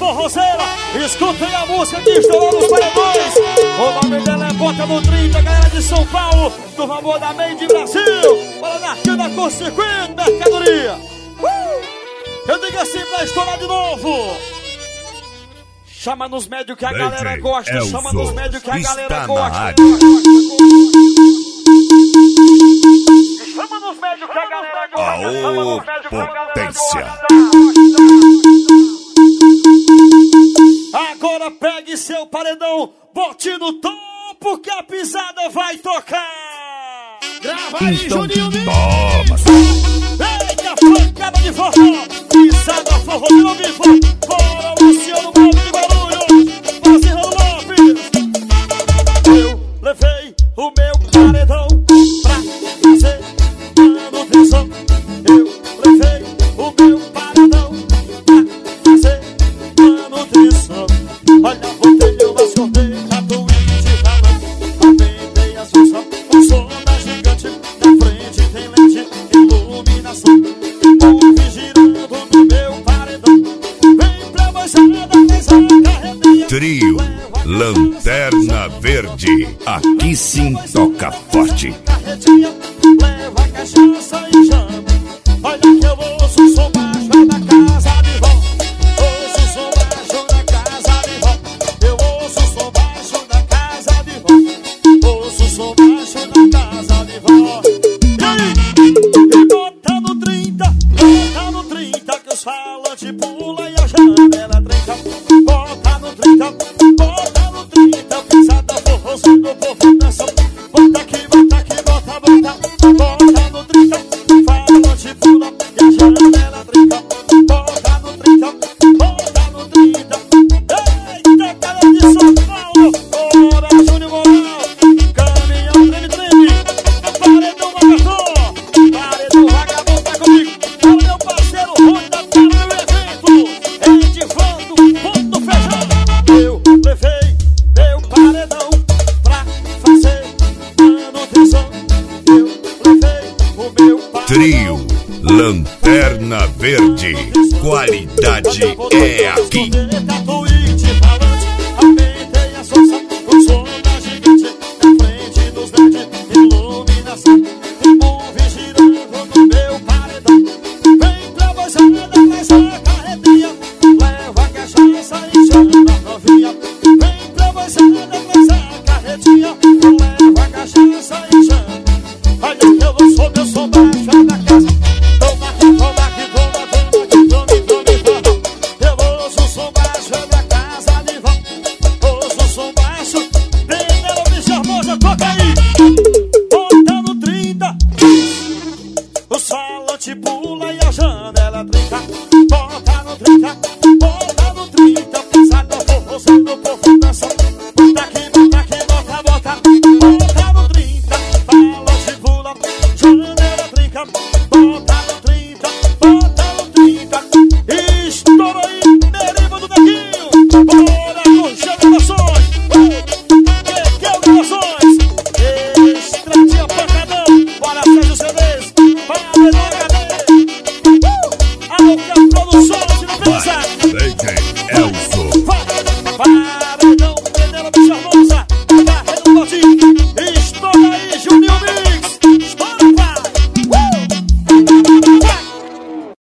forrozeira. Escutem a música que estourou nos paredões. O nome dela é Bota no 30, galera de São Paulo, do Amor da Made Brasil. Bora na fila da Curso Circuito, mercadoria. Eu digo assim pra estourar de novo. Chama nos médios que a galera gosta. Chama nos médios que a galera gosta. Chama nos médios que a galera gosta. Chama nos médios que a galera gosta. Agora pegue seu paredão, bote no topo que a pisada vai tocar. Grava aí, então, Juninho. toma. Eita, pancada de forró. Pisada, forró, de novo. Bora, Luciano Maldo de Guarulhos. Marcelo Lopes. Eu levei o meu paredão pra fazer manutenção. Eu levei o meu paredão pra fazer manutenção. Olha, botei eu as cortei, tatuí de valão. Aumentei as funções, o som da gigante. Na frente tem lente, iluminação. Move girando no meu paredão. Vem pra baixada, fez a carretinha. Trio Lanterna Verde. Aqui sim toca forte. Carretinha, leva a cachaça e chama. Olha que eu ouço o som baixo é da casa de vó. Ouço o som baixo da casa de vó. Eu ouço o som baixo da casa de vó. Ouço o som baixo da casa de vó. E aí? E bota no 30 que os falantes pulam e a janela tranca. Bota no 30, pisada forrozinho, o povo dança. Bota aqui, bota, bota no 30, falante pula e a janela tranca. Bota no 30, eita, cara de São Paulo. Bora, Júnior Moral, caminhão treme, paredão vagabundo tá comigo. Olha meu parceiro, Rony da cara do evento, Edivando, ponto fechado. Eu levei meu paredão pra fazer manutenção. Eu levei o meu paredão. Trio Lanterna Verde. Qualidade é aqui. Tatuí de falante, aumentei a força, o som da gigante. Na frente dos LED, iluminação. Move girando no meu paredão. Vem pra baixada, faz a carretinha. Leva a cachaça e chama novinha. Vem pra baixada, faz a carretinha. Leva a cachaça e chama. Olha que eu não sou meu som baixo é da casa. Toma aqui, toma. Eu ouço o som baixo é da casa de vó. Ouço o som baixo, Penélope Charmosa, toca aí. Bota no 30, os falantes pula e a janela trinca. Bota no 30, pisada forrozeiro, o povo dança. Bota aqui, bota. Bota no 30, falante pula, janela trinca. Bota no 30, estoura aí, deriva do Neguinho. Bora, curtir gravações. Que gravações. Estradinha pancadão. Bora, Sérgio CDs. Paredão HD. Alô, que a produção, se não pensar.